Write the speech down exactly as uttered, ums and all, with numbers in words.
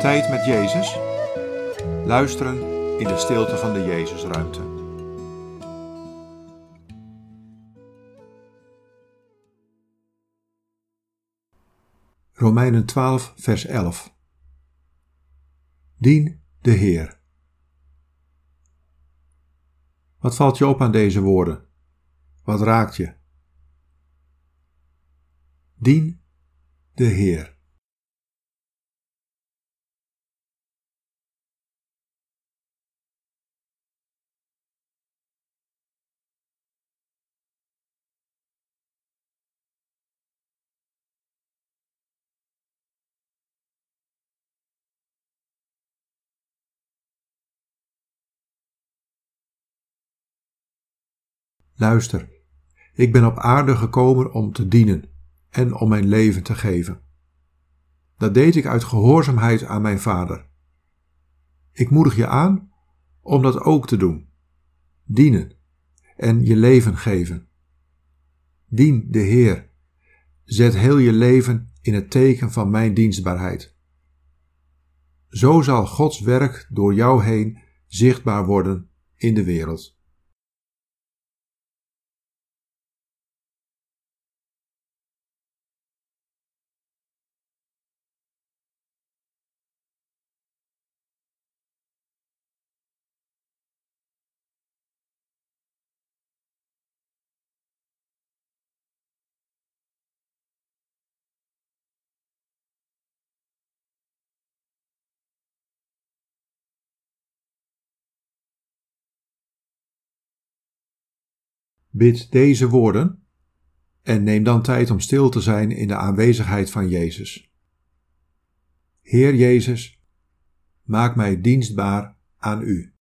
Tijd met Jezus. Luisteren in de stilte van de Jezusruimte. Romeinen twaalf, vers elf. Dien de Heer. Wat valt je op aan deze woorden? Wat raakt je? Dien de Heer. Luister, ik ben op aarde gekomen om te dienen en om mijn leven te geven. Dat deed ik uit gehoorzaamheid aan mijn Vader. Ik moedig je aan om dat ook te doen. Dienen en je leven geven. Dien de Heer. Zet heel je leven in het teken van mijn dienstbaarheid. Zo zal Gods werk door jou heen zichtbaar worden in de wereld. Bid deze woorden en neem dan tijd om stil te zijn in de aanwezigheid van Jezus. Heer Jezus, maak mij dienstbaar aan U.